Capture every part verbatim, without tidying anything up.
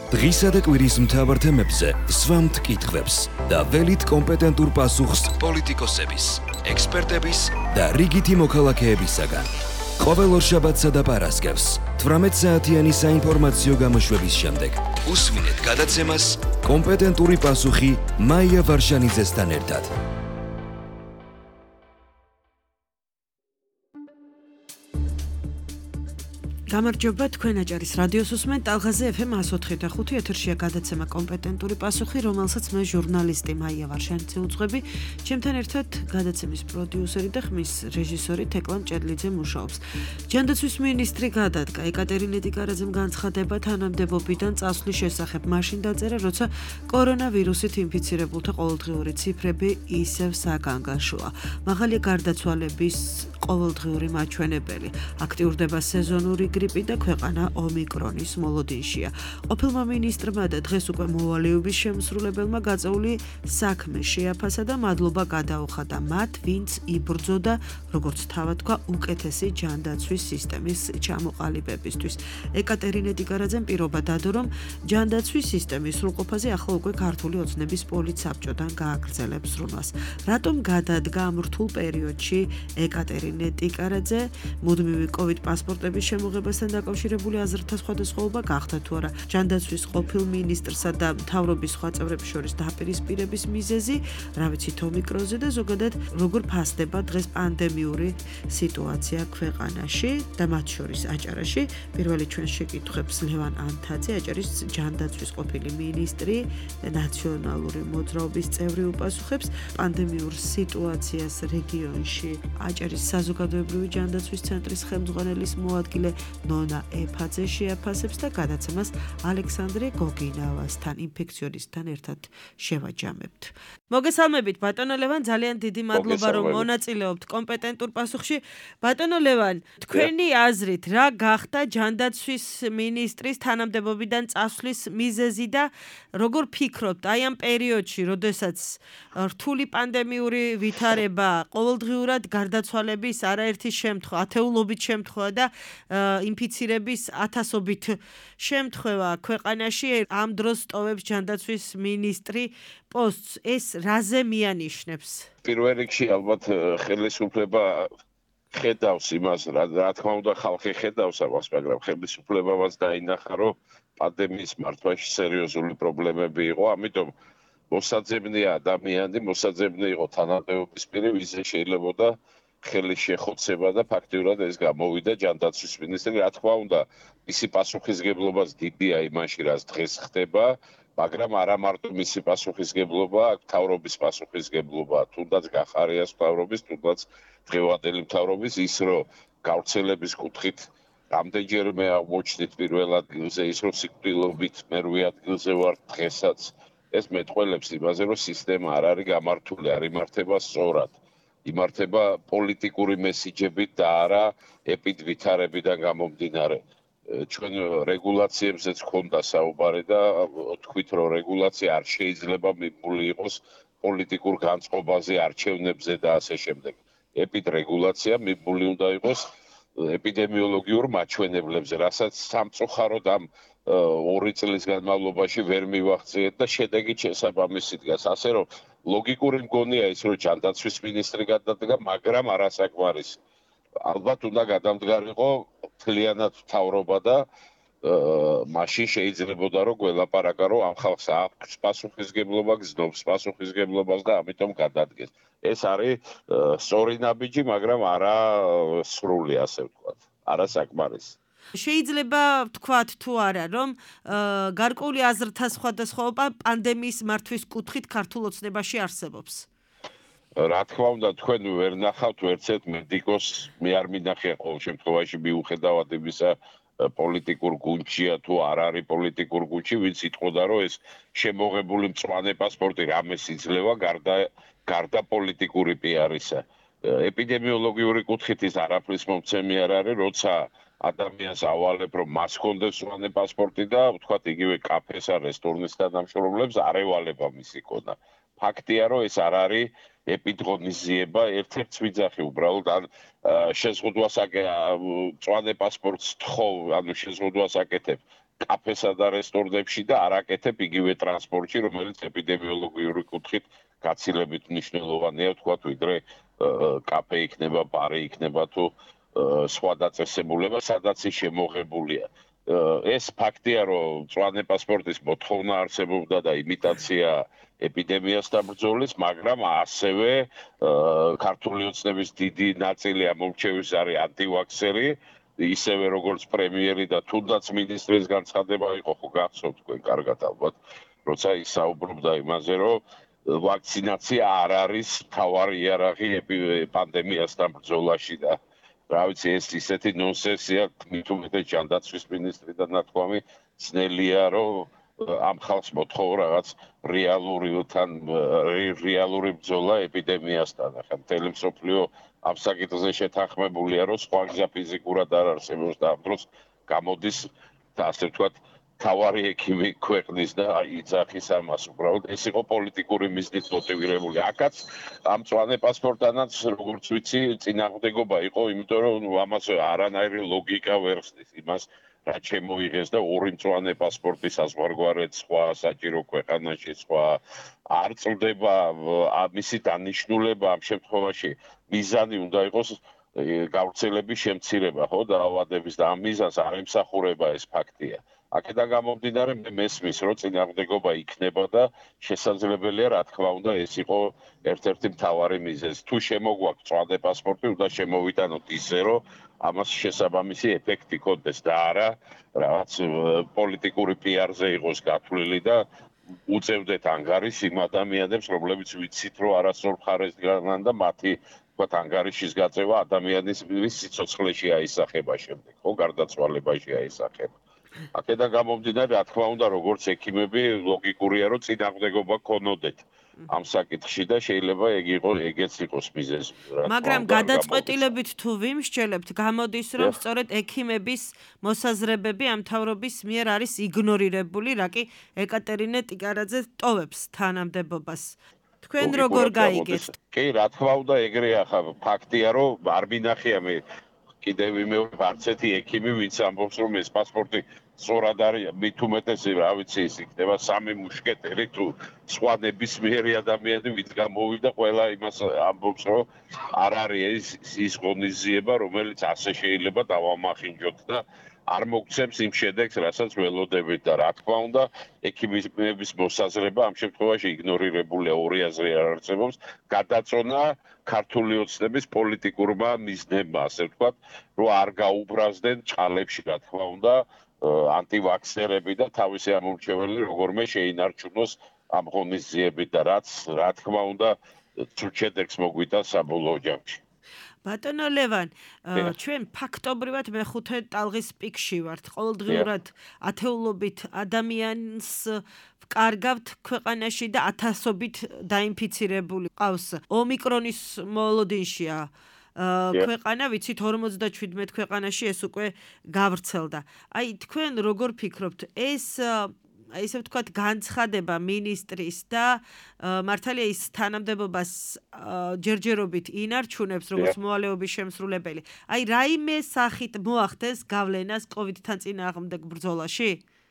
დღისა და კვირის მთავარ თემებზე სვამთ კითხვებს და ველით კომპეტენტურ პასუხს პოლიტიკოსების, ექსპერტების და რიგითი მოქალაქეებისაგან. ყოველ ორშაბათსა და პარასკევს თვრამეტ საათიანი საინფორმაციო გამოშვების შემდეგ უსმინეთ გადაცემას კომპეტენტური პასუხი მაია ვარშანიძესთან ერთად. გამარჯობა, თქვენ აჭარის რადიოს უსმენთ ტალღაზე ეფ ემ εκατო ოთხი და ხუთი ეთერშია გადაცემა კომპეტენტური პასუხი, რომელსაც მე ჟურნალისტი მაია ვარშანიძე უძღვები. ჩემთან ერთად გადაცემის პროდიუსერი და ხმის რეჟისორი თეკლან ჭედლიძე მუშაობს. ჯანდაცვის მინისტრი გადადგა, ეკატერინე ტიკარაძემ განცხადება თანამდებობიდან წასვლის შესახებ მაშინ დაწერა, როცა კორონავირუსით ინფიცირებულთა ყოველდღიური ციფრები ისევ საგანგაშოა. მაღალი გარდაცვალების ყოველდღიური მაჩვენებელი, აქტიურდება სეზონური გრიპი და ქვეყანა ომიკრონის მოლოდინშია. ყოფილმა მინისტრმა და დღეს უკვე მოვალეობის შემსრულებელმა გაწეული საქმე შეაფასა და მადლობა გადაუხადა მათ, ვინც იბრძოდა, როგორც თავად თქვა, უკეთესი ჯანდაცვის სისტემის ჩამოყალიბებისთვის. ეკატერინე ტიკარაძემ პირობა დადო, რომ ჯანდაცვის სისტემის სრულყოფაზე ახლა უკვე ქართული ოცნების პოლიტსაბჭოდან გააგრძელებს ზრუნვას. რატომ გადადგა ამ რთულ პერიოდში ეკატერინე ტიკარაძე? მუდმივი კოვიდ პასპორტების შემოღებასთან დაკავშირებული აზრთა სხვადასხვაობა გახდა თუ არა ჯანდაცვის ყოფილ მინისტრსა და მთავრობის სხვა წევრების შორის დაპირისპირების მიზეზი, რა ვიცით ომიკრონზე და ზოგადად როგორ ფასდება დღეს პანდემიური სიტუაცია ქვეყანაში და მათ შორის აჭარაში. პირველი ჩვენ შეკითხვებს ლევან ანთაძე, აჭარის ჯანდაცვის ყოფილი მინისტრი, ნაციონალური მოძრაობის წევრი უპასუხებს პანდემიურ სიტუაციას რეგიონში. აჭარის საზოგადოებრივი ჯანდაცვის ცენტრის ხელმძღვანელის მოადგილე ნონა ეფაძე შეაფასებს და გადაცემას ალექსანდრე გოგინავასთან, ინფექციონისტთან ერთად შევაჯამებთ. მოგესალმებით ბატონო ლევან, ძალიან დიდი მადლობა რომ მონაწილეობთ კომპეტენტურ პასუხში. ბატონო ლევან, თქვენი აზრით რა გახდა ჯანდაცვის მინისტრის თანამდებობიდან წასვლის მიზეზი და როგორ ფიქრობთ აი ამ პერიოდში, როდესაც რთული პანდემიური ვითარება, ყოველდღიურად გარდაცვალების არაერთი შემთხვევა, ათეულობით შემთხვევა და ინფიცირების ათასობით შემთხვევა ქვეყანაში, ამ დროს ტოვებს ჯანდაცვის მინისტრი პოსტს. ეს რაზე მიანიშნებს? პირველ რიგში ალბათ ხელისუფლება ხედავს იმას, რა თქმა უნდა ხალხი ხედავს ამას, მაგრამ ხელისუფლებამაც დაინახა, რომ პანდემიის მართვაში სერიოზული პრობლემები იყო, ამიტომ მოსაძებნია ადამიანი, მოსაძებნი იყო თანამდებობის პირი, ვიზე შეიძლებოდა ხელის შეხოცება და ფაქტიურად ეს გამოვიდა ჯანდაცვის მინისტრი. რა თქმა უნდა, მისი პასუხისგებლობაც დიდია იმაში, რაც დღეს ხდება, მაგრამ არა მარტო მისი პასუხისგებლობა, მთავრობის პასუხისგებლობა, თუნდაც გახარიას მთავრობის, თუნდაც დღევანდელი მთავრობის, ის რომ გავრცელების კუთხით რამდენჯერმე აღმოჩნდით პირველ ადგილზე, ის რომ სიკვდილობით მერვე ადგილზე ვართ დღესაც, ეს მეტყველებს იმაზე, რომ სისტემა არ არის გამართული, არ იმართება სწორად. იმართება პოლიტიკური მესიჯებით და არა ეპიდვითარებიდან გამომდინარე. ჩვენ რეგულაციებზეც ჰქონდა საუბარი და თქვით, რომ რეგულაცია არ შეიძლება მიბული იყოს პოლიტიკურ განწყობაზე, არჩევნებზე და ასე შემდეგ. ეპიდრეგულაცია მიბული უნდა იყოს ეპიდემიოლოგიურ მაჩვენებლებზე, რასაც სამწუხაროდ ამ ორი წლის განმავლობაში ვერ მივახციეთ და შედეგით შესაბამისი დგას. ასე რომ ლოგიკური მგონია ის, რომ ჯანდაცვის მინისტრი გადადგა, მაგრამ არასაკმარისი. ალბათ უნდა გადამდგარიყო მთლიანად მთავრობა და მაშინ შეიძლებოდა რომ გველაპარაკა, რომ ამ ხალხს აქვს პასუხისგებლობა, გზნობს პასუხისგებლობას და ამიტომ გადადგეს. ეს არის სწორი ნაბიჯი, მაგრამ არა სრული, ასე ვთქვათ, არასაკმარისი. შეიძლება ვთქვათ თუ არა, რომ გარკვეული აზრთა სხვადასხვაობა პანდემიის მართვის კუთხით ქართულ ოცნებაში არსებობს? რა თქმა უნდა, თქვენ ვერ ნახავთ ვერცერთ მედიკოს, მე არ მინახე ყოველ შემთხვევაში მიუხედავად იმისა, პოლიტიკურ გუნდშია თუ არ არის პოლიტიკურ გუნდში, ვინც იტყოდა, რომ ეს შემოღებული მწვანე პასპორტი რამეს იძლევა გარდა გარდა პოლიტიკური პიარისა. ეპიდემიოლოგიური კუთხით ის არაფრის მომცემი არ არის, როცა ადამიანს ავალებ, რომ მას ჰქონდეს მწვანე პასპორტი და ვთქვათ, იგივე კაფეს ან რესტორნის თანამშრომლებს არ ევალება მისი ქონა. ფაქტია, რომ ეს არ არის ეპიდღონიზიება, ერთ-ერთი ვიძახი უბრალოდ ან შეზღუდვას მწვანე პასპორტს თხოვ, ანუ შეზღუდვას აკეთებ კაფესა და რესტორნებში და არ აკეთებ იგივე ტრანსპორტში, რომელიც ეპიდემიოლოგიური კუთხით გაცილებით მნიშვნელოვანია, თქვათ, ვიდრე კაფე იქნება, ბარი იქნება თუ სხვა დაწესებულება, სადაც ის შემოღებულია. ეს ფაქტია, რომ მწვანე პასპორტის მოთხოვნა არსებობდა და იმიტაცია ეპიდემიასთან ბრძოლის, მაგრამ ასევე ქართული ოცნების დიდი ნაწილი ამორჩევის არის ანტივაქსერი, ისევე როგორც პრემიერი და თუნდაც მინისტრის განცხადება იყო, ხო გახსოვთ თქვენ კარგად ალბათ, როცა ის საუბრობდა იმაზე, რომ ვაქცინაცია არ არის მთავარი იარაღი პანდემიასთან ბრძოლაში და რა ვიცი, ეს ისეთი ნონსენსია, მით უმეტეს ჯანდაცვის მინისტრიდან ნათქვამი, ძნელია, რომ ამ ხალხს მოთხოვ რაღაც რეალურთან რეალური ბრძოლა ეპიდემიასთან. ახლა მთელი მსოფლიო ამ საკითხზე შეთანხმებულია, რომ სხვა გზა ფიზიკურად არ არსებობს და ამ დროს გამოდის და ასე ვთქვათ, თავარი ექიმი ქვეყნის და იძახის ამას უბრალოდ. ეს იყო პოლიტიკური მიზნით მოტივირებული. აქაც ამ მწვანე პასპორტთანაც, როგორც ვიცი, წინააღმდეგობა იყო, იმიტომ რომ ამას არანაირი ლოგიკა ვერ ხსნის იმას, რაც შემოიღეს და ორი მწვანე პასპორტი საზღვარგარეთ სხვა საჭირო ქვეყანაში, სხვა არ წლდება მისი დანიშნულება ამ შემთხვევაში. მიზანი უნდა იყოს გავრცელების შემცირება, ხო, დაავადების და ამ მიზანს არ ემსახურება ეს ფაქტია. აქედან გამომდინარე, მე მესმის, რომ წინააღმდეგობა იქნება და შესაძლებელია, რა თქმა უნდა, ეს იყო ერთ-ერთი მთავარი მიზეზი. თუ შემოგვაქვს მწვანე პასპორტი, უნდა შემოვიტანოთ ისე, რომ ამას შესაბამისი ეფექტი ქონდეს და არა რაღაც პოლიტიკური პიარზე იყოს გათვლილი და უწევდეთ ანგარიშს იმ ადამიანებს, რომლებიც ვიცით, რომ არასწორ მხარეს დგანან და მათი თქვათ ანგარიშის გაწევა ადამიანის სიცოცხლეში აისახება შემდეგ, ხო, გარდაცვალებაში აისახება. აქედან გამომდინარე, რა თქმა უნდა, როგორც ექიმები, ლოგიკურია, რომ წინააღმდეგობა ქონოდეთ ამ საკითხში და შეიძლება ეგ იყოს, ეგეც იყოს მიზეზი. მაგრამ გადაწყვეტილებით თუ ვიმსჯელებთ, გამოდის, რომ სწორედ ექიმების მოსაზრებები ამ მთავრობის მიერ არის იგნორირებული, რა კი ეკატერინე ტიკარაძე ტოვებს თანამდებობას. თქვენ როგორ გაიგეთ? კი, რა თქმა უნდა, ეგრეა, ხა ფაქტია, რომ არ მინახია მე კიდევ ვიმეორებ არც ერთი ექიმი, ვინც ამბობს, რომ ეს პასპორტი სწორად არის, მით უმეტეს, რა ვიცი, ის იქნება სამი მუშკეტერი თუ სხვა ნებისმიერი ადამიანი, ვინც გამოვიდა, ყველა იმას ამბობს, რომ არ არის ის ღონისძიება, რომელიც ასე შეიძლება დავამახინჯოთ და არ მოგცემს იმ შედეგს, რასაც ველოდებით და რა თქმა უნდა, ექიმების მოსაზრება ამ შემთხვევაში იგნორირებულია, ორი აზრი არ არსებობს, გადაწონა ქართული ოცნების პოლიტიკურმა მიზნებმა, ასე ვთქვათ, რომ არ გაუბრაზდნენ ჭალებში, რა თქმა უნდა, ანტივაქსერები და თავისი ამორჩეველი როგორმე შეინარჩუნოს ამ ღონისძიებით და რაც, რა თქმა უნდა, ცუდ შედეგს მოგვიტანს საბოლოო ჯამში. ბატონო ლევან, ჩვენ ფაქტობრივად მეხუთე ტალღის პიკში ვართ. ყოველდღიურად ათეულობით ადამიანს ვკარგავთ ქვეყანაში და ათასობით დაინფიცირებული ყავს. ომიკრონის მოლოდინშია ქვეყანა, ვიცით, ორმოცდაჩვიდმეტ ქვეყანაში ეს უკვე გავრცელდა. აი, თქვენ როგორ ფიქრობთ, ეს ისე ვთქვათ, განცხადება მინისტრის და მართალია ის თანამდებობას ჯერჯერობით ინარჩუნებს, როგორც მოვალეობის შემსრულებელი. აი, რაიმე სახით მოახდენს გავლენას კოვიდთან წინააღმდეგ ბრძოლაში?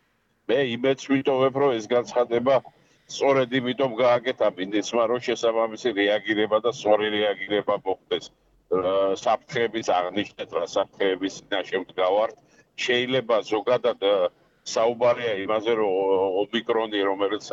მე იმეც ვიტოვებ, რომ ეს განცხადება სწორედ იმიტომ გააკეთა მინისტრმა, რომ შესაბამისი რეაგირება და სწორი რეაგირება მოხდეს. საფრთხეების აღნიშნეთ, რა საფრთხეების წინაშე ვდგავართ. შეიძლება ზოგადად საუბარია იმაზე, რომ ომიკრონი, რომელიც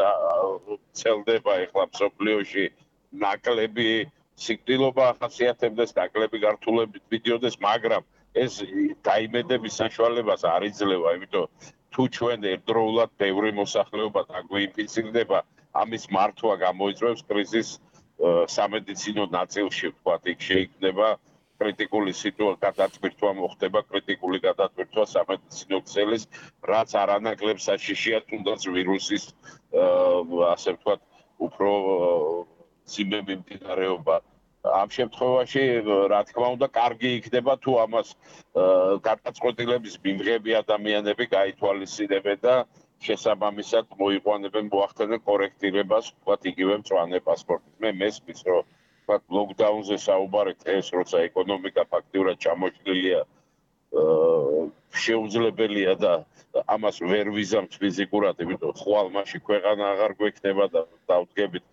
ცელდება ეხლა მსოფლიოში, ნაკლები სიკვდილობა ახასიათებდეს, ნაკლები გართულებით მიდიოდეს, მაგრამ ეს დაიმედების საშუალებას არ იძლევა, იმიტომ თუ ჩვენ ერთდროულად ბევრი მოსახლეობა დაგვეინფიცირდება, ამის მართვა გამოიწვევს კრიზისს სამედიცინო ნაწილში, ვთქვათ, იქ შეიქმნება კრიტიკული სიტუაცია, გადაწყვეტვა მოხდება კრიტიკული გადაწყვეტვა სამედიცინო ქსელის, რაც არანაკლებ საშიშია თუნდაც ვირუსის, ასე ვთქვათ, უფრო ძიმე მიმდინარეობა. ამ შემთხვევაში, რა თქმა უნდა, კარგი იქნება თუ ამას გადაწყვეტილების მიმღები ადამიანები გაითვალისწინებენ და შესაბამისად მოიყვანებენ, მოახდენენ კორექტირებას, ვთქვათ, იგივე მწვანე პასპორტით. მე მესმის, რომ ვთქვათ, ლოკდაუნზე საუბარით, ეს როცა ეკონომიკა ფაქტიურად ჩამოშლილია შეუძლებელია და ამას ვერ ვიზამთ ფიზიკურად, იმიტომ ხვალ მაშინ ქვეყანა აღარ გვექნება და დავდგებით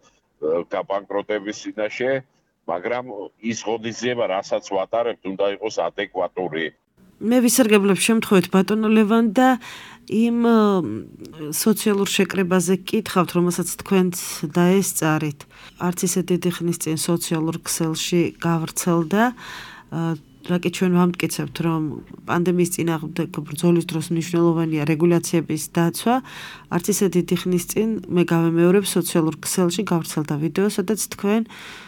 გაბანკროტების წინაშე, მაგრამ ის ღონისძიება, რასაც ვატარებთ, უნდა იყოს ადეკვატური. მე ვისარგებლებ შემთხვევით ბატონო ლევან და იმ სოციალურ შეკრებაზე გკითხავთ, რომელსაც თქვენც დაესწარით. არც ისე დიდი ხნის წინ სოციალურ ქსელში გავრცელდა. რაკი ჩვენ ვამტკიცებთ, რომ პანდემიის წინააღმდეგ ბრძოლის დროს მნიშვნელოვანია რეგულაციების დაცვა. არც ისე დიდი ხნის წინ მე გავემეორებ სოციალურ ქსელში გავრცელდა ვიდეო, სადაც თქვენ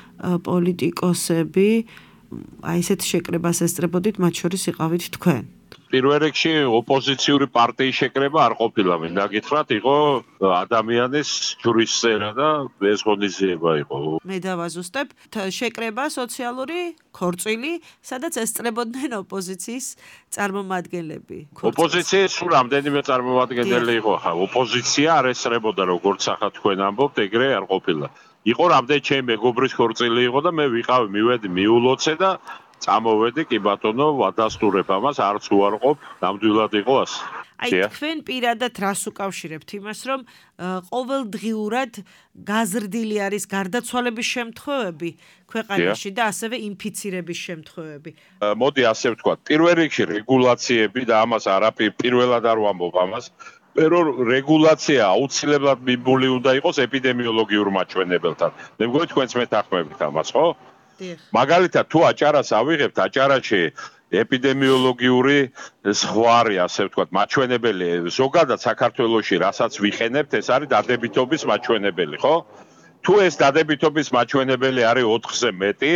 პოლიტიკოსები აი ესეთ შეკრებას ესწრებოდით, მათ შორის იყავით თქვენ. პირველ რიგში ოპოზიციური პარტიის შეკრება არ ყოფილა, მინდა გითხრათ, იყო ადამიანის ჯვრისწერა და ეს ღონისძიება იყო. მე დავაზუსტებ, შეკრება სოციალური ქორწილი, სადაც ესწრებოდნენ ოპოზიციის წარმომადგენლები. ოპოზიციის სულ რამდენიმე წარმომადგენელი იყო, ხა, ოპოზიცია არ ესწრებოდა, როგორც ახლა თქვენ ამბობთ, ეგრე არ ყოფილა. იყო რამდენი ჩემი მეგობრის ქორწილი იყო და მე ვიყავი, მივედი, მიულოცე და წამოვედი, კი ბატონო, ვადასტურებ ამას, არც უარყოფ, ნამდვილად იყო ასე. აი, თქვენ პირადად რას უკავშირებთ იმას, რომ ყოველდღიურად გაზრდილი არის გარდაცვალების შემთხვევები ქვეყანაში და ასევე ინფიცირების შემთხვევები? მოდი ასე ვთქვათ, პირველ რიგში რეგულაციები და ამას არაფერ პირველად არ ვამბობ ამას. პერო რეგულაცია აუცილებლად მიმული უნდა იყოს ეპიდემიოლოგიურ მაჩვენებელთან. მე მგონი თქვენც მეთანხმებით ამას, ხო? მაგალითად, თუ აჭარას ავიღებთ, აჭარაში ეპიდემიოლოგიური ზღვარი, ასე ვთქვათ, მაჩვენებელი ზოგადად საქართველოში, რასაც ვიხენებთ, ეს არის დადებითობის მაჩვენებელი, ხო? თუ ეს დადებითობის მაჩვენებელი არის ოთხზე მეტი,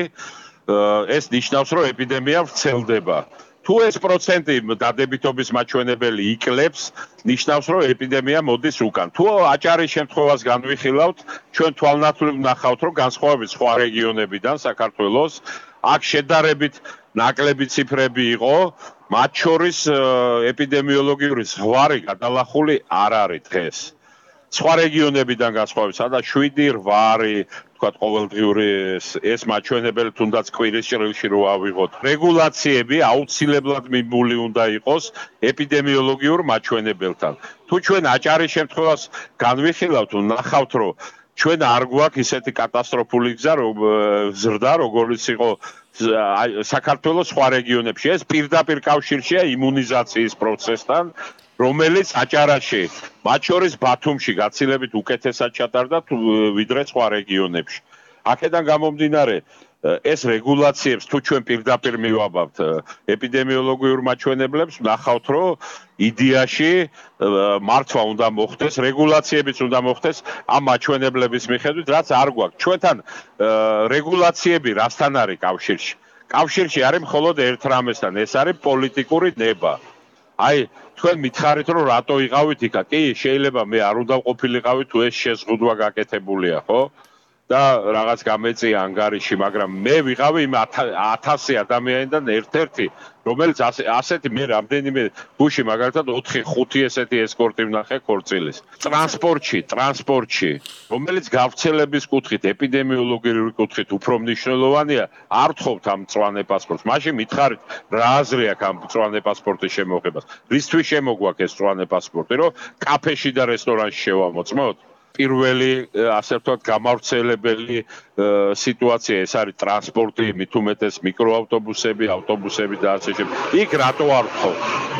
ეს ნიშნავს, რომ ეპიდემია ვრცელდება. თუ ეს პროცენტი დადებითობის მაჩვენებელი იკლებს, ნიშნავს, რომ ეპიდემია მოდის უკან. თუ აჭარის შემთხვევას განვიხილავთ, ჩვენ თვალნათვლივ ვნახავთ, რომ განსხვავებით სხვა რეგიონებიდან საქართველოს აქ შედარებით ნაკლები ციფრები იყო, მათ შორის ეპიდემიოლოგიური ზღვარი გადალახული არ არის დღეს. სხვა რეგიონებიდან განსხვავებით, სადაც შვიდი, რვა არის, თქვათ, ყოველდღიური ეს მაჩვენებელი თუნდაც კვირის ჭრილში რო ავიღოთ. რეგულაციები აუცილებლად მიმული უნდა იყოს ეპიდემიოლოგიურ მაჩვენებელთან. თუ ჩვენ აჭარის შემთხვევას განვიხილავთ, ვნახავთ, რომ ჩვენ არ გვაქვს ისეთი კატასტროფული გზა, ზრდა, როგორც იყო საქართველოს სხვა რეგიონებში. ეს პირდაპირ კავშირშია იმუნიზაციის პროცესთან, რომელიც აჭარაში, მათ შორის ბათუმში გაცილებით უკეთესად ჩატარდა ვიდრე სხვა რეგიონებში. აქედან გამომდინარე, ეს რეგულაციებს თუ ჩვენ პირდაპირ მივაბავთ ეპიდემიოლოგიურ მაჩვენებლებს, ვნახავთ, რომ იდეაში მართვა უნდა მოხდეს, რეგულაციებიც უნდა მოხდეს ამ მაჩვენებლების მიხედვით, რაც არ გვაქვს. ჩვენთან რეგულაციები რასთან არის კავშირში? კავშირში არის მხოლოდ ერთ რამესთან, ეს არის პოლიტიკური ნება. აი, თქვენ მითხარით, რომ რატო იყავით იქა? კი, შეიძლება მე არ უნდა ყოფილიყავი თუ ეს შეზღუდვა გაკეთებულია, ხო? და რაღაც გამეწია ანგარიში, მაგრამ მე ვიყავი იმ ათასი ადამიანიდან ერთ-ერთი, რომელიც ასეთი მე რამდენიმე გუში მაგალითად ოთხი ხუთი ესეთი ესკორტი ვნახე ქორწილის. ტრანსპორტში, ტრანსპორტში, რომელიც გავრცელების კუთხით, ეპიდემიოლოგიური კუთხით უფრო მნიშვნელოვანია, არ თხოვთ ამ მწვანე პასპორტს. მაშინ მითხარით, რა აზრი აქვს ამ მწვანე პასპორტის შემოღებას? რისთვის შემოგვაქვს ეს მწვანე პასპორტი, რომ კაფეში და რესტორანში შევამოწმოთ? პირველი, ასე ვთქვათ, გამავრცელებელი სიტუაცია ეს არის ტრანსპორტი, მით უმეტეს მიკროავტობუსები, ავტობუსები და ასე შემდეგ. იქ რატო არ ვთხოვ?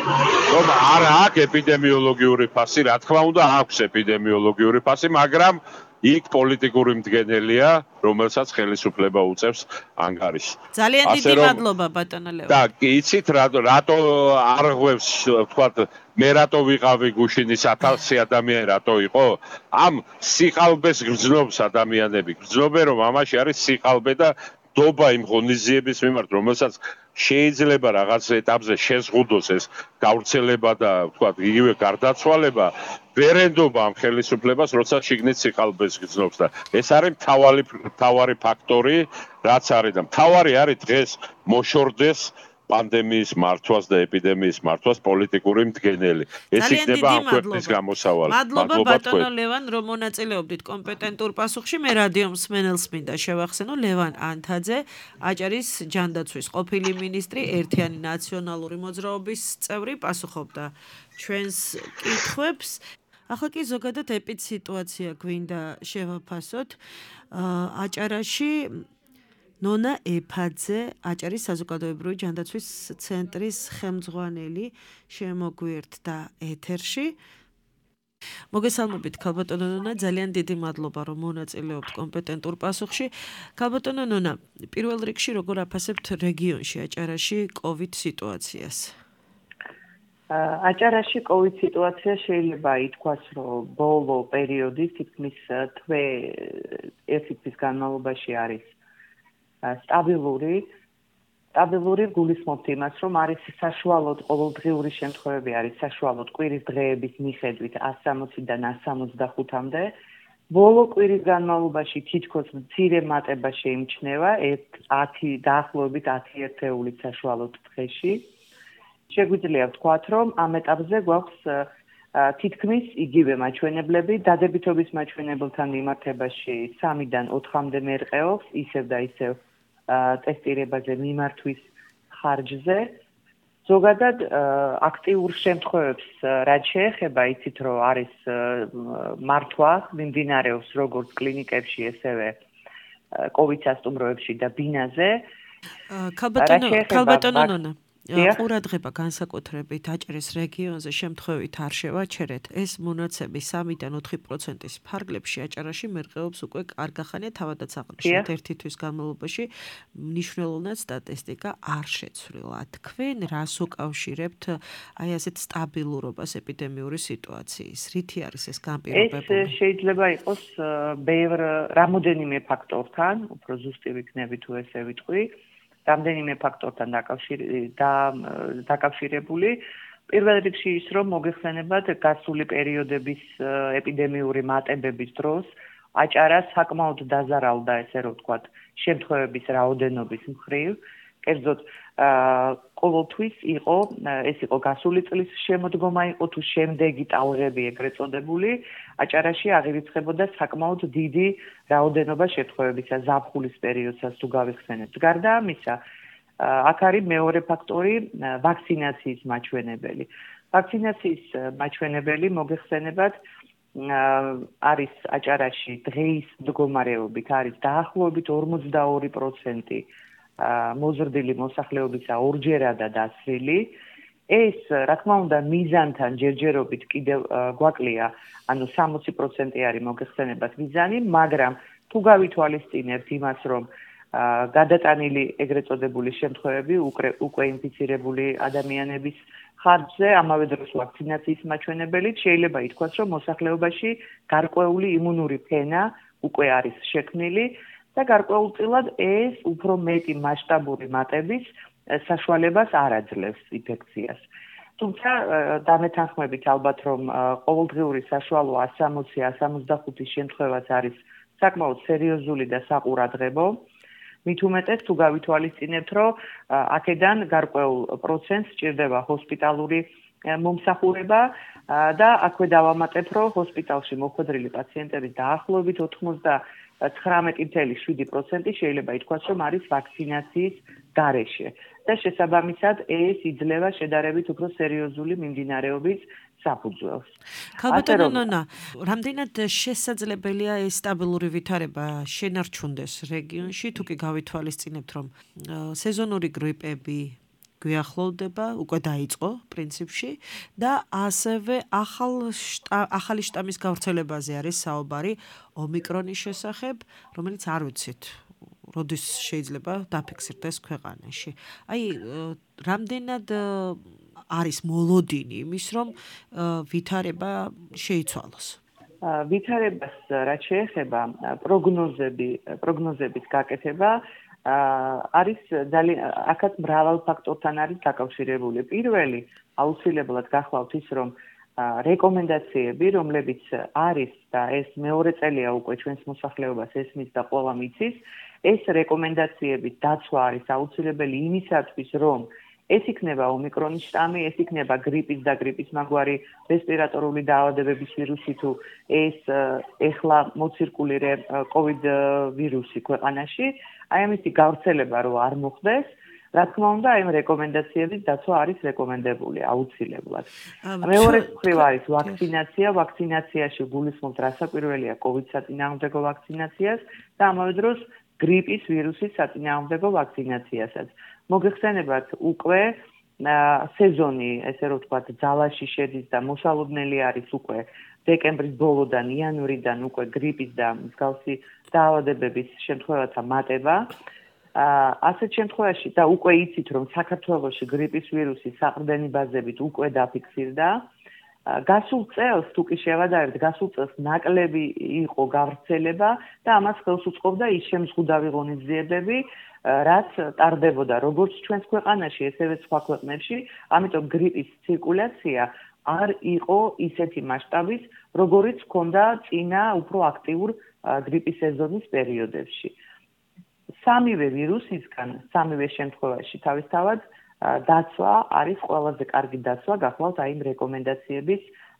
რომ არ აქვს ეპიდემიოლოგიური ფასი, რა თქმა უნდა, აქვს ეპიდემიოლოგიური ფასი, მაგრამ იქ პოლიტიკური მდგენელია, რომელსაც ხელისუფლება უწევს ანგარიშს. ძალიან დიდი მადლობა ბატონო ლევან. და იცით რატო რატო არ ღვევს, ვთქვათ, მე რატო ვიყავი გუშინის ათასი ადამიანი რატო იყო? ამ სიყალბეს გრძნობს ადამიანები. გრძნობენ, რომ ამაში არის სიყალბე და დობა იმ ღონისძიების მიმართ, რომელსაც შეიძლება რაღაც ეტაპზე შეზღუდოს ეს გავრცელება და ვთქვათ, იგივე გარდაცვალება, ვერენდობა ამ ხელისუფლებას, როცა შიგნით სიყალბეს გრძნობს და ეს არის მთავარი მთავარი ფაქტორი, რაც არის და მთავარი არის დღეს მოშორდეს პანდემიის მართვას და ეპიდემიის მართვას პოლიტიკური მდგენელი. ეს იქნება ამ ქვეყნის გამოსავალი. მადლობა ბატონო ლევან, რომ მონაწილეობდით კომპეტენტურ პასუხში. მე რადიო მსმენელს მინდა შევახსენო ლევან ანთაძე, აჭარის ჯანდაცვის ყოფილი მინისტრი, ერთიანი ნაციონალური მოძრაობის წევრი, პასუხობდა ჩვენს კითხვებს. ახლა კი ზოგადად ეპიდსიტუაცია გვინდა შევაფასოთ. აჭარაში ნონა ეფაძე, აჭარის საზოგადოებრივი ჯანდაცვის ცენტრის ხელმძღვანელი შემოგვიერთდა ეთერში. მოგესალმებით ქალბატონო ნონა, ძალიან დიდი მადლობა რომ მონაწილეობთ კომპეტენტურ პასუხში. ქალბატონო ნონა, პირველ რიგში როგორ აფასებთ რეგიონში აჭარაში კოვიდ სიტუაციას? აჭარაში კოვიდ სიტუაცია შეიძლება ითქვას, რომ ბოლო პერიოდის თითქმის თვე ერთი თვის განმავლობაში არის სტაბილური. სტაბილური გულისხმობთ იმას, რომ არის საშუალოდ ყოველდღიური შემთხვევები არის საშუალოდ კვირის დღეების მიხედვით ას სამოციდან ას სამოცდახუთამდე. ბოლო კვირის განმავლობაში თითქოს მცირე მატება შეიმჩნევა, ათი დაახლოებით ათი ერთეულით საშუალოდ დღეში. შეგვიძლია ვთქვათ, რომ ამ ეტაპზე გვაქვს თითქმის იგივე მაჩვენებლები, დადებითობის მაჩვენებელთან მიმართებაში სამიდან ოთხამდე მერყეობს, ისევ და ისევ ტესტირებაზე მიმართვის ხარჯზე. ზოგადად აქტიურ შემთხვევებს რაც შეეხება, იცით რომ არის მართვა, მიმდინარეობს როგორც კლინიკებში, ესევე კოვიდ სასტუმროებში და ბინაზე. ქალბატონო ნონა, ყურადღება განსაკუთრებით აჭარის რეგიონზე შემთხვევით არ შევაჩერეთ. ეს მონაცემი სამიდან ოთხი პროცენტის ფარგლებში აჭარაში მერყეობს უკვე კარგახანია, თავადაც აღნიშნეთ ერთი თვის განმავლობაში მნიშვნელოვნად სტატისტიკა არ შეცვლილა. თქვენ რას უკავშირებთ აი ასეთ სტაბილურობას ეპიდემიური სიტუაციის? რითი არის ეს განპირობებული? ეს შეიძლება იყოს ბევრ რამოდენიმე ფაქტორთან, უფრო ზუსტი ვიქნები თუ ესე ვიტყვი. რამდენიმე ფაქტორთან დაკავშირებული. პირველ რიგში ის, რომ მოგეხსენებათ გასული პერიოდების ეპიდემიური მატებების დროს აჭარა საკმაოდ დაზარალდა, ესე რომ ვთქვათ, შემთხვევების რაოდენობის მხრივ. კერძოდ, ყოველთვის იყო, ეს იყო გასული წლის შემოდგომა იყო თუ შემდეგი ტალღები ეგრეთ წოდებული, აჭარაში აღირიცხებოდა საკმაოდ დიდი რაოდენობა შემთხვევებისა ზაფხულის პერიოდსაც თუ გავიხსენებთ. გარდა ამისა, აქ არის მეორე ფაქტორი, ვაქცინაციის მაჩვენებელი. ვაქცინაციის მაჩვენებელი მოგეხსენებათ, არის აჭარაში დღეის მდგომარეობით არის დაახლოებით ორმოცდაორი პროცენტი მოზრდილი მოსახლეობისა ორჯერადა დასრილი. ეს, რა თქმა უნდა, მიზანთან ჯერჯერობით კიდევ გვაკლია, ანუ სამოცი პროცენტი არის მოგეხსენებათ მიზანი, მაგრამ თუ გავითვალისწინებთ იმას, რომ გადატანილი ეგრეთ წოდებული შემთხვევები უკვე ინფიცირებული ადამიანების ხარჯზე, ამავე დროს ვაქცინაციის მაჩვენებელით შეიძლება ითქვას, რომ მოსახლეობაში გარკვეული იმუნური ფენა უკვე არის შექმნილი და გარკვეულწილად ეს უფრო მეტი მასშტაბური მატების საშუალებას არ აძლევს ინფექციას. თუმცა დამეთანხმებით ალბათ, რომ ყოველდღიური საშუალო ას სამოცი ას სამოცდახუთი შემთხვევაც არის საკმაოდ სერიოზული და საყურადღებო. მით უმეტეს თუ გავითვალისწინებთ, რომ აქედან გარკვეულ პროცენტს სჭირდება ჰოსპიტალური მომსახურება და აქვე დავამატებ, რომ ჰოსპიტალში მოხვედრილი პაციენტების დაახლოებით ოთხმოცდათხრამეტი ფاصლე შვიდი პროცენტი შეიძლება ითქვას, რომ არის ვაქცინაციის გარეშე და შესაბამისად ეს იძლევა შედარებით უფრო სერიოზული მიმდინარეობის საფუძველს. ქალბატონო ნონა, რამდენად შესაძლებელია ეს სტაბილური ვითარება შენარჩუნდეს რეგიონში, თუ კი გავითვალისწინებთ, რომ სეზონური გრიპები გვიახლოვდება, უკვე დაიწყო პრინციპში და ასევე ახალი შტამის გავრცელებაზე არის საუბარი ომიკრონის შესახებ, რომელიც არ ვიცით როდის შეიძლება დაფიქსირდეს ქვეყანაში. აი, რამდენად არის მოლოდინი იმის, რომ ვითარება შეიცვალოს? ვითარებას რაც შეეხება პროგნოზები, პროგნოზების გაკეთება არის ძალიან აქაც მრავალ ფაქტორთან არის დაკავშირებული. პირველი აუცილებლად გახლავთ ის, რომ რეკომენდაციები, რომლებიც არის და ეს მეორე წელია უკვე ჩვენს მოსახლეობას ესმის და ყველა მიცის, ეს რეკომენდაციების დაცვა არის აუცილებელი იმისათვის, რომ ეს იქნება ომიკრონის შტამი, ეს იქნება გრიპის და გრიპის მაგვარი რესპირატორული დაავადებების ვირუსი თუ ეს ეხლა მოცირკულირე კოვიდ ვირუსი ქვეყანაში, აი ამისი გავრცელება რო არ მოხდეს, რა თქმა უნდა, აი რეკომენდაციების დაცვა არის რეკომენდებული აუცილებლად. მეორე მხრივ არის ვაქცინაცია, ვაქცინაციაში გულისხმობთ რასაკვირველია კოვიდ საწინააღმდეგო ვაქცინაციას და ამავე დროს გრიპის ვირუსის საწინააღმდეგო ვაქცინაციასაც. მოგეხსენებათ უკვე სეზონი, ესე რომ ვთქვათ, ძალაში შედის და მოსალოდნელი არის უკვე დეკემბრის ბოლოდან, იანვრიდან უკვე გრიპის და მსგავსი დაავადებების შემთხვევათა მატება. ასეთ შემთხვევაში და უკვე იცით, რომ საქართველოში გრიპის ვირუსი საყრდენი ბაზებით უკვე დაფიქსირდა. გასულ წელს თუ კი შევადარებთ, გასულ წელს ნაკლები იყო გავრცელება და ამას ხელს უწყობდა ის შემზღუდავი ღონისძიებები, რაც ტარდებოდა როგორც ჩვენს ქვეყანაში, ესევე სხვა ქვეყნებში, ამიტომ გრიპის ცირკულაცია არ იყო ისეთი მასშტაბის, როგორიც ჰქონდა წინა უფრო აქტიურ გრიპის სეზონის პერიოდებში. სამივე ვირუსისგან, სამივე შემთხვევაში თავისთავად დაცვა არის ყველაზე კარგი დაცვა, გახლავთ აი იმ რეკომენდაციების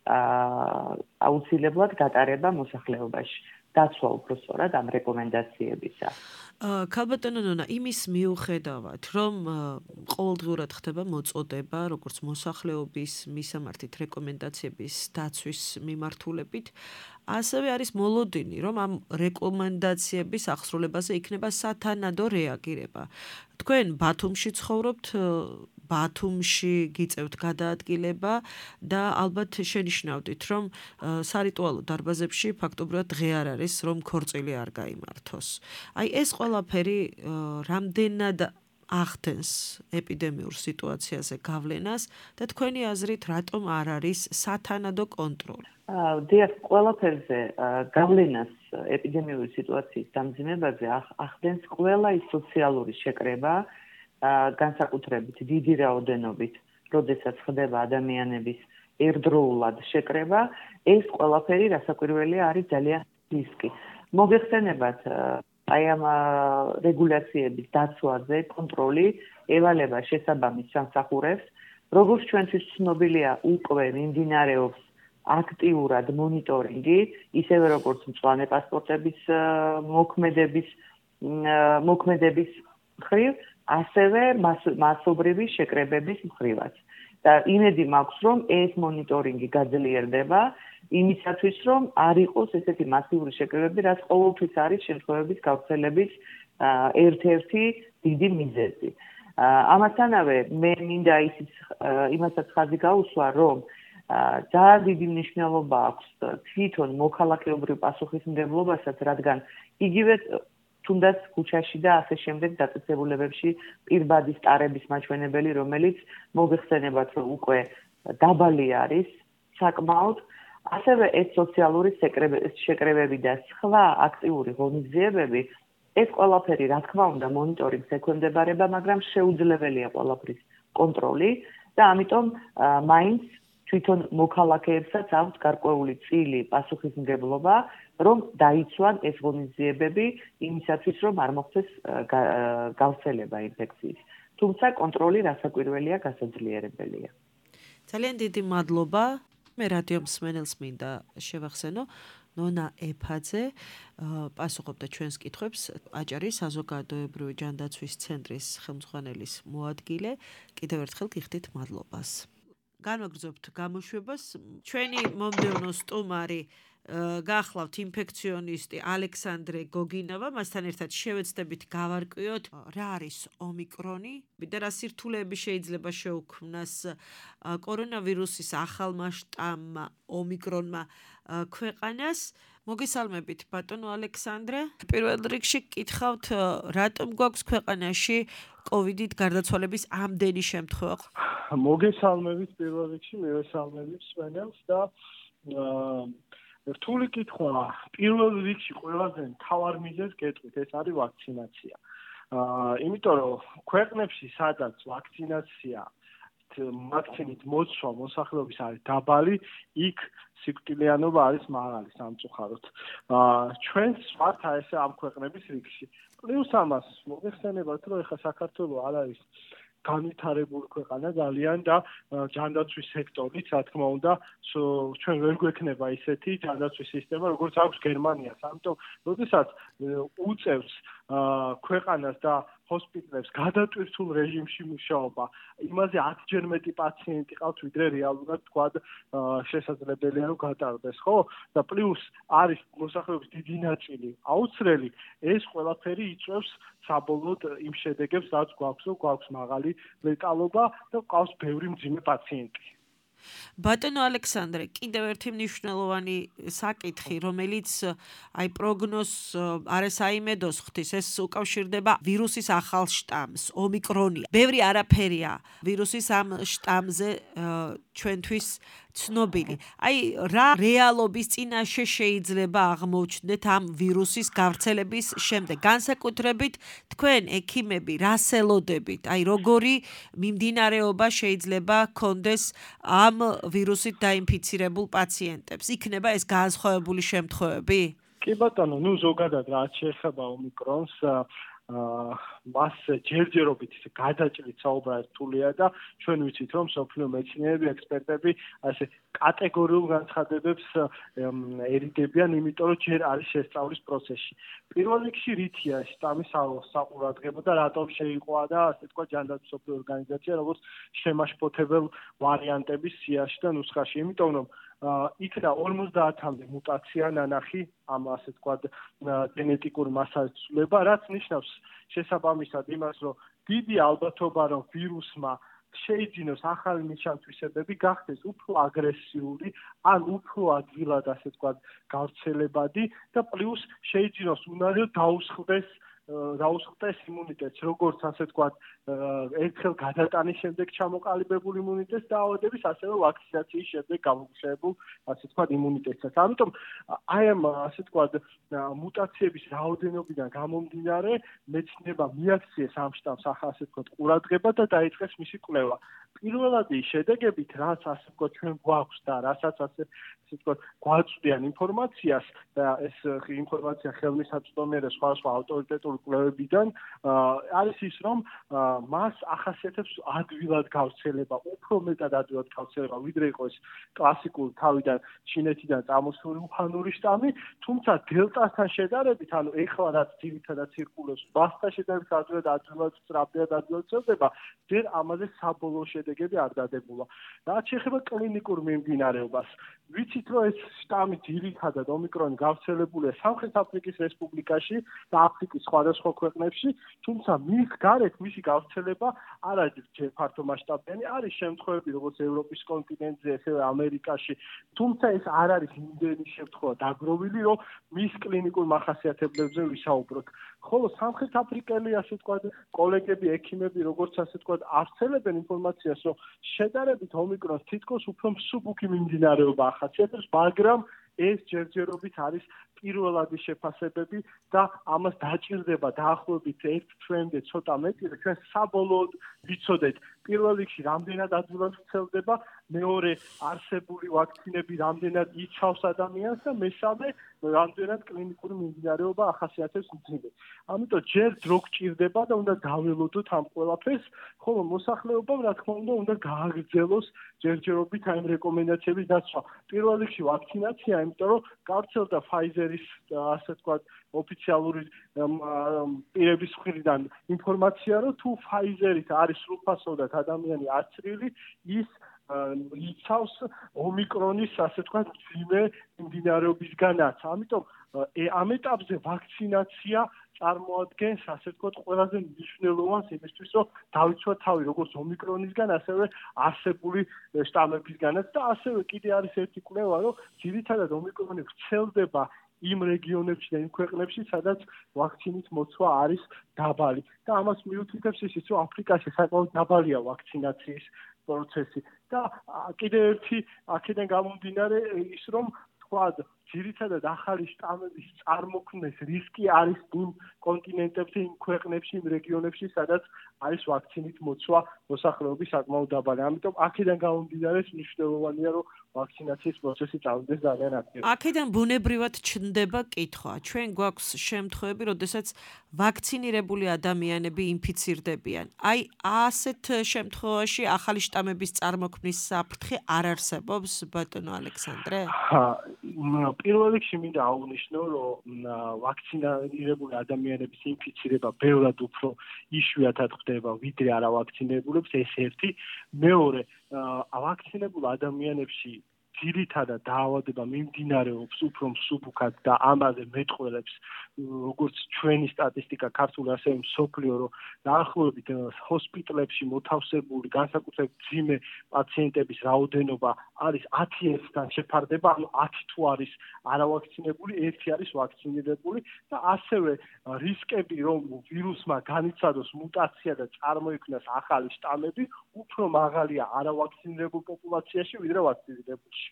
აუცილებლად გატარება მოსახლეობაში. დაცვა უფრო სწორად ამ რეკომენდაციებისა. ქალბატონო ნონა, იმის მიუხედავად, რომ ყოველდღურად ხდება მოწოდება, როგორც მოსახლეობის მისამართით რეკომენდაციების დაცვის მიმართულებით, ასევე არის მოლოდინი, რომ ამ რეკომენდაციების აღსრულებაზე იქნება სათანადო რეაგირება. თქვენ ბათუმში ცხოვრობთ, ბათუმში გიწევთ გადაადგილება და ალბათ შენიშნავდით, რომ სარიტუალო დარბაზებში ფაქტობრივად დღე არ არის, რომ ქორწილი არ გაიმართოს. აი ეს ყველაფერი რამდენად ახდენს ეპიდემიურ სიტუაციაზე გავლენას და თქვენი აზრით რატომ არ არის სათანადო კონტროლი? დიახ, ყველაფერზე გავლენას ეპიდემიური სიტუაციის დამძიმებაზე ახდენს ყველა ის სოციალური შეკრება, განსაკუთრებით დიდი რაოდენობით, როდესაც ხდება ადამიანების ერთდროულად შეკრება, ეს ყველაფერი რასაკვირველია არის ძალიან რისკი. მოგეხსენებათ, აი ამ რეგულაციების დაცვაზე კონტროლი ევალება შესაბამის სამსახურებს, როგორც ჩვენთვის ცნობილია, უკვე მიმდინარეობს აქტიურად მონიტორინგი, ისევე როგორც მწვანე პასპორტების მოქმედების მოქმედების მხრივ, ასევე მასობრივი შეკრებების მხრივაც. და იმედი მაქვს, რომ ეს მონიტორინგი გაძლიერდება იმისათვის, რომ არ იყოს ესეთი მასიური შეკრებები, რაც ყოველთვის არის შემთხვევების გავრცელების ერთ-ერთი დიდი მიზეზი. ამასთანავე მე მინდა ისიც იმასაც ხაზი გაუსვა, რომ ძალიან დიდი მნიშვნელობა აქვს თვითონ მოქალაქეობრივ პასუხისმგებლობასაც, რადგან იგივე თუნდაც ქუჩაში და ასე შემდეგ დაწესებულებებში პირბადის ტარების მაჩვენებელი, რომელიც მოგეხსენებათ, რომ უკვე დაბალი არის საკმაოდ, ასევე ეს სოციალური შეკრებები და სხვა აქტიური ღონისძიებები, ეს ყველაფერი, რა თქმა უნდა, მონიტორინგს ექვემდებარება, მაგრამ შეუძლებელია ყველაფრის კონტროლი და ამიტომ მაინც თვითონ მოქალაქეებსაც აქვს გარკვეული წილი პასუხისმგებლობა, რომ დაიცვან ეს ღონისძიებები იმისათვის, რომ არ მოხდეს გავრცელება ინფექციის. თუმცა კონტროლი რასაკვირველია გასაძლიერებელია. ძალიან დიდი მადლობა. მე რადიო მსმენელს მინდა შევახსენო, ნონა ეფაძე პასუხობდა ჩვენს კითხვებს, აჭარის საზოგადოებრივი ჯანდაცვის ცენტრის ხელმძღვანელის მოადგილე. კიდევ ერთხელ გიხდით მადლობას. განვაგრძობთ გამოშვებას. ჩვენი მომდევნო სტუმარი გახლავთ ინფექციონისტი ალექსანდრე გოგინოვა, მასთან ერთად შევეცდებით გავარკვიოთ რა არის ომიკრონი და რა სირთულეები შეიძლება შეუქმნას კორონავირუსის ახალმა შტამმა ომიკრონმა ქვეყანას. მოგესალმებით ბატონო ალექსანდრე. პირველ რიგში გკითხავთ, რატომ გვაქვს ქვეყანაში კოვიდით გარდაცვალების ამდენი შემთხვევა? მოგესალმებით პირველ რიგში, მივესალმებით მსმენელს და რთული კითხვა, პირველ რიგში ყველაზე მთავარ მიზეზს გეტყვით, ეს არის ვაქცინაცია. აა, იმიტომ რომ ქვეყნებში, სადაც ვაქცინაცია ვაქცინით მოცვა მოსახლეობის არის დაბალი, იქ სიკვდილიანობა არის მაღალი სამწუხაროდ. აა, ჩვენც ვართ ესე ამ ქვეყნების რიგში. პლუს ამას მოგეხსენებათ, რომ ეხლა საქართველოს არ არის განვითარებული ქვეყანა ძალიან და ჯანდაცვის სექტორით, რა თქმა უნდა, ჩვენ ვერ გვექნება ისეთი ჯანდაცვის სისტემა, როგორც აქვს გერმანიას. ამიტომ, როდესაც უწევს ქვეყანას და ჰოსპიტალებს გადატვირთულ რეჟიმში მუშაობა, იმაზე ათჯერ მეტი პაციენტი ყავთ, ვიდრე რეალურად თქვა შესაძლებელია რომ გატარდეს, ხო? და პლუს არის მოსახლეობის დიდი ნაწილი აუცრელი, ეს ყველაფერი იწვევს საბოლოოდ იმ შედეგებს, რაც გვაქვს, რომ გვაქვს მაღალი ლეტალობა და გვყავს ბევრი მძიმე პაციენტი. ბატონო ალექსანდრე, კიდევ ერთი მნიშვნელოვანი საკითხი, რომელიც აი პროგნოზს არასაიმედოს ხდის, ეს უკავშირდება ვირუსის ახალ შტამს, ომიკრონია. ბევრი არაფერია ვირუსის ამ შტამზე ჩვენთვის ცნობილი. აი რა რეალობის წინაშე შეიძლება აღმოჩნდეთ ამ ვირუსის გავრცელების შემდეგ? განსაკუთრებით თქვენ ექიმები რას ელოდებით? აი როგორი მიმდინარეობა შეიძლება გქონდეს ამ ვირუსით დაინფიცირებულ პაციენტებს? იქნება ეს განსხვავებული შემთხვევები? კი ბატონო, ნუ ზოგადად რაც შეეხება ომიკრონს, მას ჯერჯერობით გადაჭრით საუბრად რთულია და ჩვენ ვიცით რომ სოფლიო მეცნიერები, ექსპერტები ასე კატეგორიულ განცხადებებს ერიდებიან, იმიტომ რომ ჯერ არის შესწავლის პროცესში. პირველ რიგში რითია შტამის საყურადღებო და რატომ შეიყვა და ასე თქვა ჯანდაცვის სოფლიო ორგანიზაცია როგორც შემაშფოთებელ ვარიანტების სიაში და ნუსხაში, იმიტომ რომ იქნა ორმოცდაათამდე მუტაცია ნანახი ამ ასე თქვა გენეტიკურ მასალას ცვლილება, რაც ნიშნავს შესაბამისად იმას, რომ დიდი ალბათობა რომ ვირუსმა შეიძინოს ახალი ნიშან-თვისებები, გახდეს უფრო აგრესიული, ან უფრო ადვილად ასე თქვა გავრცელებადი და პლუს შეიძინოს უნაროდ დაუსხლდეს დაუსხლდეს იმუნიტეტს, როგორც ასე თქვა ერთხელ გადატანის შემდეგ ჩამოყალიბებულ იმუნიტეტს და ავადების, ასევე ვაქცინაციის შემდეგ გამოგუშავებულ ასე თქვა იმუნიტეტსაც. ამიტომ აი ამ ასე თქვა მუტაციების რაოდენობიდან გამომდინარე, მეცნიერებმა მიაქციეს ამ შტამს ასე თქვა ყურადღება და დაიწყეს მისი კვლევა. პირველადი შედეგებით, რაც ასე თქვა ჩვენ გვაქვს და რასაც ასე ასე თქვა გვაწვდიან ინფორმაციას და ეს ინფორმაცია ხელმისაწვდომია სხვადასხვა ავტორიტეტული კვლევებიდან, არის ის, რომ მას ახასიათებს ადვილად გავრცელება, უფრო მეტად ადვილად გავრცელება, ვიდრე იყო ეს კლასიკური თავიდან ჩინეთიდან წამოსული უჰანური შტამი, თუმცა დელტასთან შედარებით, ანუ ეხლა რაც ძირითადად ცირკულობს, მასთან შედარებით ადვილად ადვილად სწრაფად ადვილად ვრცელდება, ჯერ ამაზე საბოლოო შედეგები არ დადებულა. რაც შეეხება კლინიკურ მიმდინარეობას, ვიცით რომ ეს შტამი ძირითადად ომიკრონი გავრცელებულია სამხრეთ აფრიკის რესპუბლიკაში და აფრიკის სხვადასხვა ქვეყნებში, თუმცა მის გარეთ მისი გავრცელება არ არის ჯერ ფართო მასშტაბიანი, არის შემთხვევები როგორც ევროპის კონტინენტზე, ასევე ამერიკაში, თუმცა ეს არ არის იმდენი შემთხვევა დაგროვილი, რომ მის კლინიკურ მახასიათებლებზე ვისაუბროთ. ხოლო სამხრეთ აფრიკელი ასე თქვა კოლეგები, ექიმები, როგორც ასე თქვა ავრცელებენ ინფორმაციას, რომ შედარებით ომიკრონს თითქოს უფრო მსუბუქი მიმდინარეობა ახასიათებს, მაგრამ ეს ჯერჯერობით არის პირველადი შეფასებები და ამას დაჭირდება დაახლოებით ერთ თვემდე ცოტა მეტი, რომ ჩვენ საბოლოოდ ვიცოდეთ პირველ რიგში რამდენად ადვილად ვრცელდება, მეორე არსებული ვაქცინები რამდენად იცავს ადამიანს და მესამე რამდენად კლინიკური მიმდინარეობა ახასიათებს მძიმე. ამიტომ ჯერ დრო გჭირდება და უნდა დაველოდოთ ამ ყველაფერს, ხოლო მოსახლეობამ რა თქმა უნდა უნდა გააგრძელოს ჯერჯერობით აი ამ რეკომენდაციების დაცვა. პირველ რიგში ვაქცინაცია, იმიტომ რომ გავრცელდა Pfizer-ის ასე თქვა ოფიციალური პირების მხრიდან ინფორმაცია, რომ თუ Pfizer-ით არის სრულფასოვნად ადამიანი აცრილი, ის იცავს ომიკრონის ასე თქვა ძიმე მიმდინარეობისგანაც. ამიტომ ამ ეტაპზე ვაქცინაცია წარმოადგენს ასე თქვა ყველაზე მნიშვნელოვანს იმისთვის, რომ დავიცვათ თავი როგორც ომიკრონისგან, ასევე არსებული შტამებისგანაც და ასევე კიდე არის ერთი კვლევა, რომ ძირითადად ომიკრონი ვრცელდება იმ რეგიონებში და იმ ქვეყნებში, სადაც ვაქცინის მოცვა არის დაბალი. და ამას მიუთითებს ისიც, რომ აფრიკაში საკმაოდ დაბალია ვაქცინაციის პროცესი. და კიდე ერთი აქედან გამომდინარე ის, რომ თქვა ძირითადად ახალი შტამების წარმოქმნის რისკი არის იმ კონტინენტებზე, იმ ქვეყნებში, იმ რეგიონებში, სადაც არის ვაქცინით მოცვა მოსახლეობის საკმაოდ დაბალი. ამიტომ აქედან გამომდინარე მნიშვნელოვანია, რომ ვაქცინაციის პროცესი წავიდეს ძალიან აქტიურად. აქედან ბუნებრივად ჩნდება კითხვა. ჩვენ გვაქვს შემთხვევები, როდესაც ვაქცინირებული ადამიანები ინფიცირდებიან. აი, ასეთ შემთხვევაში ახალი შტამების წარმოქმნის საფრთხე არ არსებობს, ბატონო ალექსანდრე? პირველ რიგში მინდა აღვნიშნო, რომ ვაქცინირებული ადამიანების ინფიცირება ბევრად უფრო იშვიათად ხდება, ვიდრე არავაქცინებულებს, ეს ერთი. მეორე, ავაქცინებულ ადამიანებში ძირითადად დაავადება მიმდინარეობს უფრო მსუბუქად და ამაზე მეტყველებს როგორც ჩვენი სტატისტიკა ქართული ასევე მსოფლიო, რომ დაახლოებით ჰოსპიტალებში მოთავსებული განსაკუთრებით მძიმე პაციენტების რაოდენობა არის ათი ერთთან შეფარდება, ანუ ათი თუ არის არავაქცინებული, ერთი არის ვაქცინირებული და ასევე რისკები, რომ ვირუსმა განიცადოს მუტაცია და წარმოიქმნას ახალი შტამები, უფრო მაღალია არავაქცინირებულ პოპულაციაში, ვიდრე ვაქცინირებულში.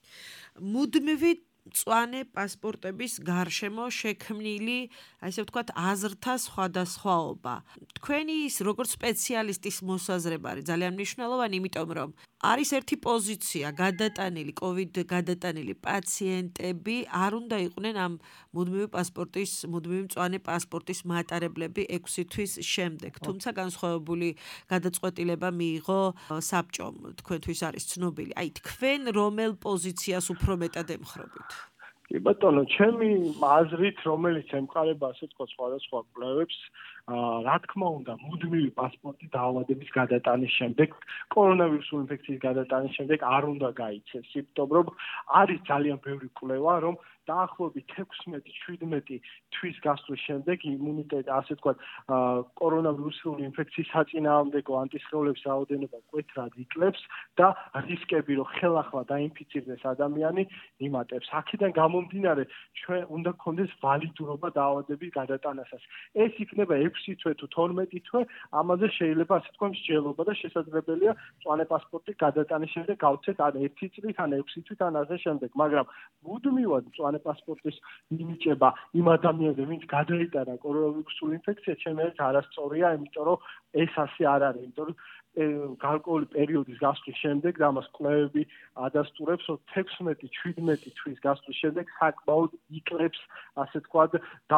მუდმივი მწვანე პასპორტების გარშემო შექმნილი, ასე ვთქვათ, აზრთა სხვადასხვაობა. თქვენი ის როგორც სპეციალისტის მოსაზრება არის ძალიან მნიშვნელოვანი, იმიტომ რომ არის ერთი პოზიცია, გადატანილი, COVID გადატანილი პაციენტები არ უნდა იყვნენ ამ მუდმივი პასპორტის, მუდმივი მწვანე პასპორტის მატარებლები ექვსი თვის შემდეგ. თუმცა განსხვავებული გადაწყვეტილება მიიღო საბჭომ, თქვენთვის არის ცნობილი. აი, თქვენ რომელ პოზიციას უფრო მეტად ემხრობით? კი ბატონო, ჩემი აზრით, რომელიც ემყარება ასე თქვა სხვადასხვა კვლევებს, რა თქმა უნდა, მუდმივი პასპორტი დაავადების გადატანის შემდეგ, კორონავირუსული ინფექციის გადატანის შემდეგ არ უნდა გაიცეს. იმიტომ რომ არის ძალიან ბევრი კვლევა, რომ დაახლოებით ექვსმეტი შვიდმეტი თვის გასვლის შემდეგ იმუნიტეტი, ასე ვთქვათ, კორონავირუსული ინფექციის საწინააღმდეგო ანტისხეულების რაოდენობა მკვეთრად იკლებს და რისკები, რომ ხელახლა დაინფიცირდეს ადამიანი, იმატებს. აქედან გამომდინარე, ჩვენ უნდა გქონდეს ვალიდურობა დაავადების გადატანასაც. ეს იქნება ექვსი თვე თუ თორმეტი თვე, ამაზე შეიძლება ასე თქვა მსჯელობა და შესაძლებელია მწვანე პასპორტი გადატანის შემდეგ გავცეთ ან ერთი წლით, ან ექვსი თვით, ან ასე შემდეგ. მაგრამ მუდმივად მწვანე პასპორტის მინიჭება იმ ადამიანზე, ვინც გადაიტანა კორონავირუსული ინფექცია, ჩემი აზრით არასწორია, იმიტომ რომ ეს ასე არ არის, იმიტომ რომ გარკვეული პერიოდის გასვლის შემდეგ და ამას კვლევები ადასტურებს, რომ ექვსმეტი შვიდმეტი თვის გასვლის შემდეგ საკმაოდ იკლებს, ასე ვთქვათ,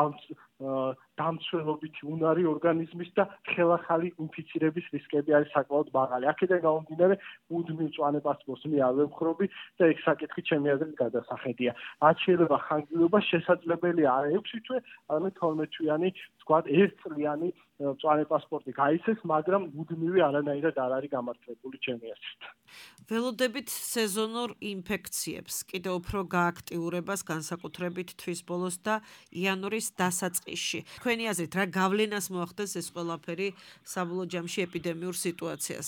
დამცველობითი უნარი ორგანიზმის და ხელახალი ინფიცირების რისკები არის საკმაოდ მაღალი. აქედან გამომდინარე, მუდმივ მწვანე პასპორტს მე არ ვემხრობი და ეს საკითხი ჩემი აზრით გადასახედია. რაც შეიძლება ხანგრძლივობა შესაძლებელია არა ექვსი თვე, არამედ თორმეტ თვიანი, ვთქვათ, ერთწლიანი მწვანე პასპორტი გაიცეს, მაგრამ მუდმივი არანაირად არ არის გამართლებული ჩემი აზრით. ველოდებით სეზონურ ინფექციებს, კიდევ უფრო გააქტიურებას, განსაკუთრებით თვის ბოლოს და იანვრის დასაწყისში. თქვენი აზრით, რა გავლენას მოახდენს ეს ყველაფერი საბოლოო ჯამში ეპიდემიურ სიტუაციას?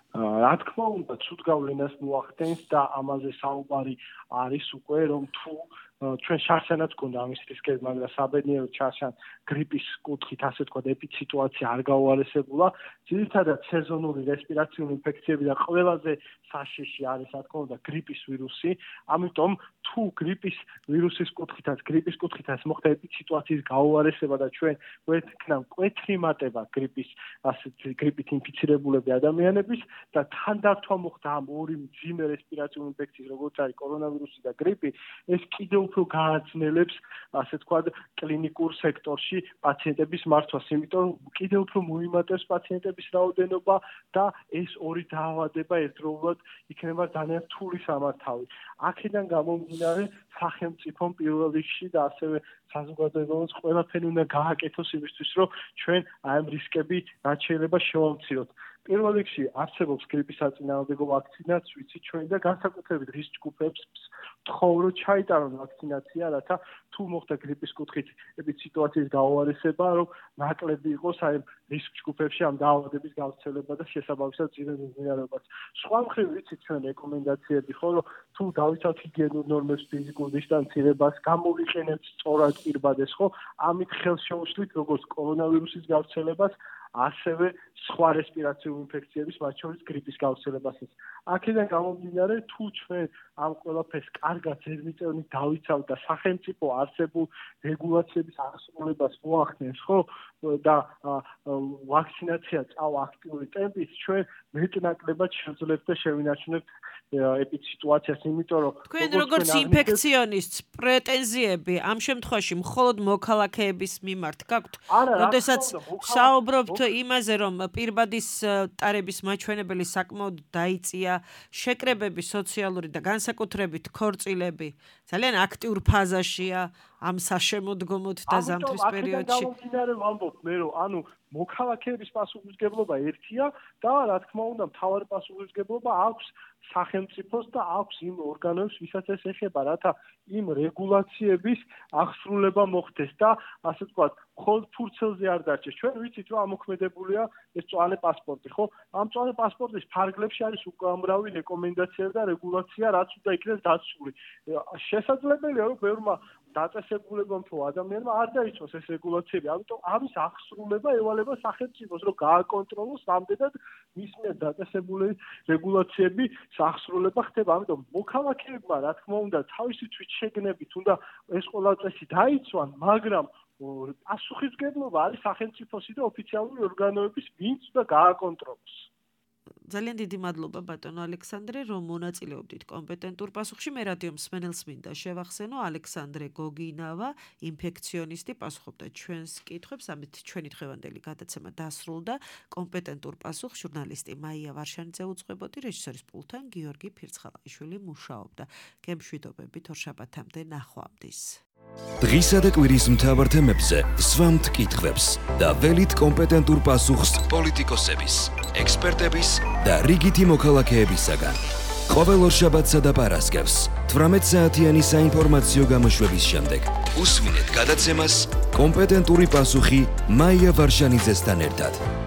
რა თქმა უნდა, ცუდ გავლენას მოახდენს და ამაზე საუბარი არის უკვე, რომ თუ ჩვენ შარშანაც გქონდა ამის რისკები, მაგრამ საბედნიეროდ შარშან გრიპის კუთხით, ასე ვთქვათ, ეპიდსიტუაცია არ გაუარესებულა. ძირითადად სეზონური რესპირაციული ინფექციები და ყველაზე საშიში არის, რა თქმა უნდა, გრიპის ვირუსი. ამიტომ თუ გრიპის ვირუსის კუთხითაც, გრიპის კუთხითაც მოხდა ეპიდსიტუაციის გაუარესება და ჩვენ გვექნა მკვეთრი მატება გრიპის, ასე გრიპით ინფიცირებულები ადამიანების და თანდართვა მოხდა ამ ორი მძიმე რესპირაციული ინფექციის, როგორც არის კორონავირუსი და გრიპი, ეს კიდევ უფრო გააძნელებს, ასე ვთქვათ, კლინიკურ სექტორში პაციენტების მართვას, იმიტომ რომ კიდევ უფრო მოიმატებს პაციენტების რაოდენობა და ეს ორი დაავადება ერთდროულად იქნება ძალიან რთული სამართავი. აქედან გამომდინარე, სახელმწიფომ პირველ რიგში და ასევე საზოგადოებაც ყველაფერი უნდა გააკეთოს იმისთვის, რომ ჩვენ აი ამ რისკები რაც შეიძლება შევამციროთ. პირველ რიგში არსებობს გრიპის საწინააღმდეგო ვაქცინაც, ვიცით ჩვენ და განსაკუთრებით რისკ ჯგუფებს ვთხოვ, რომ ჩაიტარონ ვაქცინაცია, რათა თუ მოხდა გრიპის კუთხით ეპიდსიტუაციის გაუარესება, რომ ნაკლები იყოს აი რისკ ჯგუფებში ამ დაავადების გავრცელება და შესაბამისად ძიმე მიმდინარეობაც. სხვა მხრივ ვიცით ჩვენ რეკომენდაციები ხო, რომ თუ დავიცავთ ჰიგიენურ ნორმებს, ფიზიკურ დისტანცირებას, გამოვიყენებთ სწორად პირბადეს ხო, ამით ხელს შეუშლით როგორც კორონავირუსის გავრცელებას, ასევე სხვა რესპირაციული ინფექციების, მათ შორის გრიპის გავრცელებასაც. აქედან გამომდინარე, თუ ჩვენ ამ ყველაფერს კარგად ზედმიწევნით დავიცავთ და სახელმწიფო არსებულ რეგულაციების აღსრულებას მოახდენს, ხო? და ვაქცინაცია წავა აქტიური ტემპით, ჩვენ მეტნაკლებად შევძლებთ და შევინარჩუნებთ ეპიდსიტუაციას, იმიტომ რომ თქვენ როგორც ინფექციონისტს პრეტენზიები ამ შემთხვევაში მხოლოდ მოქალაქეების მიმართ გაქვთ? როდესაც საუბრობთ იმაზე, რომ პირბადის ტარების მაჩვენებელი საკმაოდ დაიწია, შეკრებები სოციალური და განსაკუთრებით ქორწილები ძალიან აქტიურ ფაზაშია ამ საშემოდგომოდ და ზამთრის პერიოდში. ამიტომ აქედან ვამბობ მე რომ ანუ მოქალაქეების პასუხისმგებლობა ერთია და რა თქმა უნდა მთავარი პასუხისმგებლობა აქვს სახელმწიფოს და აქვს იმ ორგანოებს, ვისაც ეს ეხება, რათა იმ რეგულაციების აღსრულება მოხდეს და ასე ვთქვათ, მხოლოდ ფურცელზე არ დარჩეს. ჩვენ ვიცით, რომ ამოქმედებულია ეს მწვანე პასპორტი, ხო? ამ მწვანე პასპორტის ფარგლებში არის უკამრავი რეკომენდაცია და რეგულაცია, რაც უნდა იქნეს დაცული. შესაძლებელია, რომ ბევრმა დაწესებულებამ თუ ადამიანმა არ დაიცვას ეს რეგულაციები, ამიტომ ამის აღსრულება ევალება სახელმწიფოს, რომ გააკონტროლოს რამდენად მის მიერ დაწესებული რეგულაციები აღსრულება ხდება. ამიტომ მოქალაქეებმა, რა თქმა უნდა, თავისი თვითშეგნებით უნდა ეს ყველა წესი დაიცვან, მაგრამ პასუხისმგებლობა არის სახელმწიფოსი და ოფიციალური ორგანოების, ვინც უნდა გააკონტროლოს. ძალიან დიდი მადლობა ბატონო ალექსანდრე, რომ მონაწილეობდით კომპეტენტურ პასუხში. მე რადიო მსმენელს მინდა შევახსენო, ალექსანდრე გოგინავა, ინფექციონისტი, პასუხობდა ჩვენს კითხვებს. ამით ჩვენი დღევანდელი გადაცემა დასრულდა. კომპეტენტურ პასუხს ჟურნალისტი მაია ვარშანიძე უძღვებოდი, რეჟისორის პულტთან გიორგი ფირცხალაიშვილი მუშაობდა. გემშვიდობებით ორშაბათამდე ნახვამდის. დღისა და კვირის მთავარ თემებზე სვამთ კითხვებს და ველით კომპეტენტურ პასუხს პოლიტიკოსების, ექსპერტების და რიგითი მოქალაქეებისაგან. ყოველ ორშაბათსა და პარასკევს თვრამეტ საათიანი საინფორმაციო გამოშვების შემდეგ უსვინეთ გადაცემას კომპეტენტური პასუხი მაია ვარშანიძესთან ერთად.